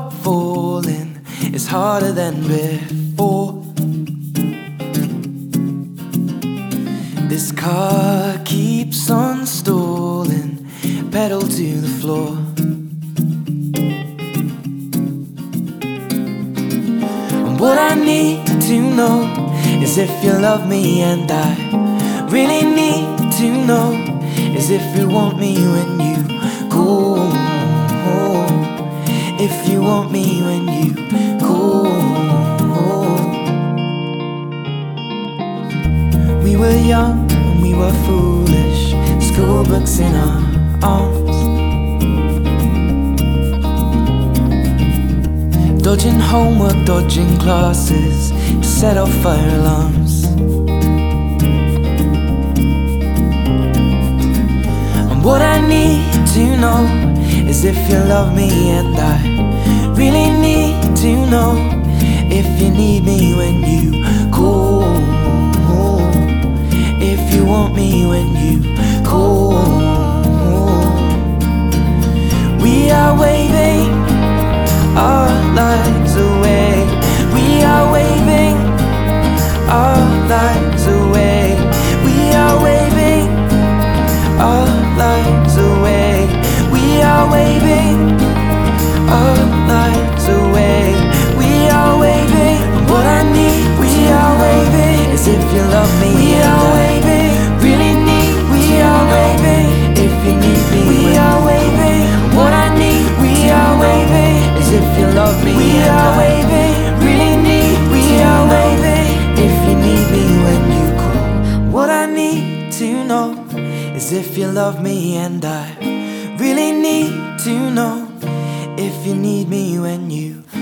stop falling, it's harder than before. This car keeps on stalling, pedal to the floor. And what I need to know is if you love me, and I really need to know is if you want me when you go home. If you want me when you go home. We were young and we were foolish, school books in our arms, dodging homework, dodging classes, set off fire alarms. And what I need to know is if you love me, and I really need to know if you need me when you go home. If you want me when you go home. We are waving our lives away. We are waving our lives away. We are waving our lives away. We are waving our lives away. We are waving. What I need, we are waving, is if you love me. We are waving, really need. We are waving, if you need me. We are waving. What I need, we are waving, is if you love me. We are waving, really need. We are waving, if you need me when you call. What I need to know is if you love me, and I really need to know if you need me when you